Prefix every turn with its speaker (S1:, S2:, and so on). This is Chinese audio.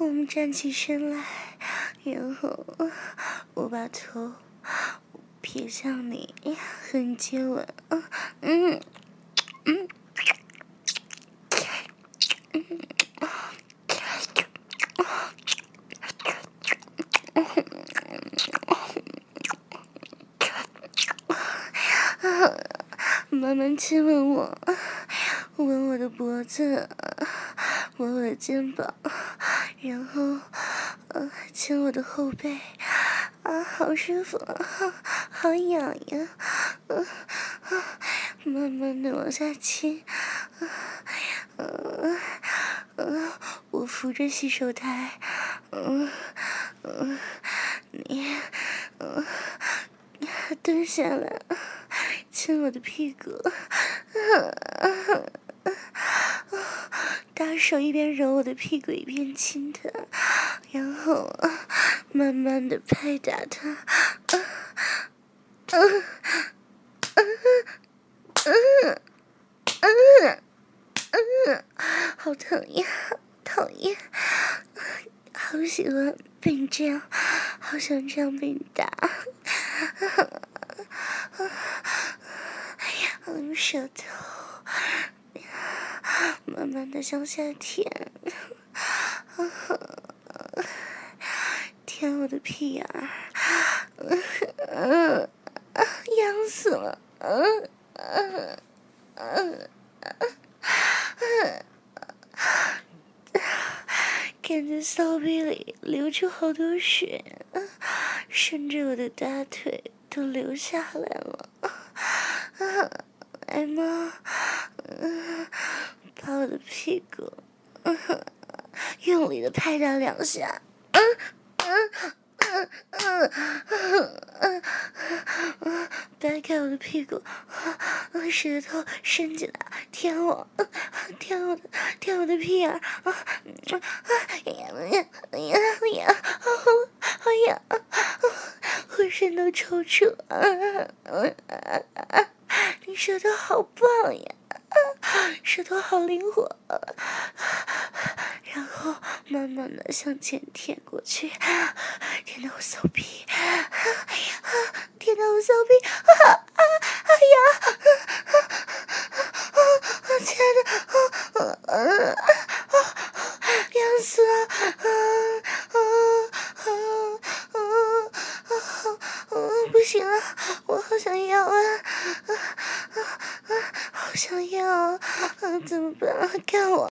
S1: 们站起身来，然后我把头撇向你，和你接吻。慢慢亲吻我，吻我的脖子，吻我的肩膀，然后亲我的后背，好舒服，好痒呀，慢慢的往下亲，我扶着洗手台，你蹲下来，亲我的屁股，大手一边揉我的屁股一边亲它，然后慢慢的拍打它，好疼呀，讨厌，好喜欢被你这样，好想这样被你打，用舌头慢慢的向下舔，舔我的屁眼儿，痒死了，感觉骚逼里流出好多血，顺着我的大腿都流下来了。来嘛，把我的屁股用力的拍打2下，掰开我的屁股，舌头伸进来舔我的屁眼儿，好痒，浑身都抽搐，你舌头好棒呀，舌头好灵活，然后慢慢的向前舔过去，舔到我骚逼，舔到我骚逼，哎呀，亲爱的，痒死了，不行了，我好想要啊，好想要啊，怎么办？干我！